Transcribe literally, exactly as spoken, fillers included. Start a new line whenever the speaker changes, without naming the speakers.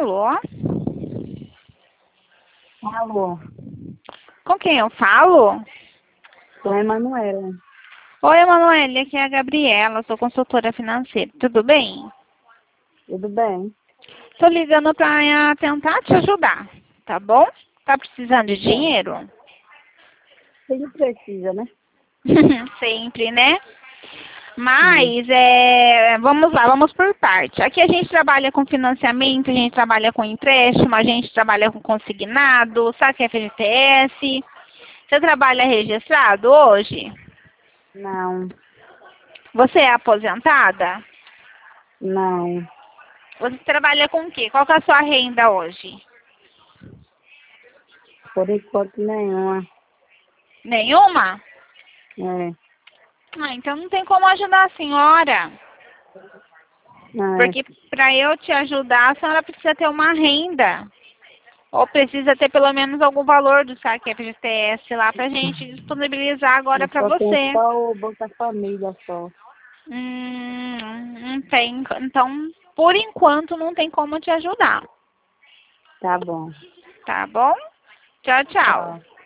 Alô?
Alô,
Com quem eu falo?
sou a Emanuela.
Oi, Emanuele, aqui é a Gabriela, sou consultora financeira. Tudo bem?
Tudo bem?
Tô ligando para tentar te ajudar, tá bom? Tá precisando de
Bom,
dinheiro?
ele precisa, né?
Sempre, né?
Sim.
Mas, é, vamos lá, vamos por parte. Aqui a gente trabalha com financiamento, a gente trabalha com empréstimo, a gente trabalha com consignado, saque F G T S. Você trabalha registrado hoje?
Não,
Você é aposentada?
não.
Você trabalha com o quê? Qual que é a sua renda hoje?
Por enquanto nenhuma.
Nenhuma?
É,
Ah, então não tem como ajudar a senhora.
é.
Porque para eu te ajudar, a senhora precisa ter uma renda. Ou precisa ter pelo menos algum valor do saque F G T S lá pra gente disponibilizar agora
Eu
pra
só tenho
você.
só o Bolsa Família só.
Hum, não tem. Então, por enquanto, não tem como te ajudar.
Tá bom.
Tá bom? Tchau, tchau.
Tchau.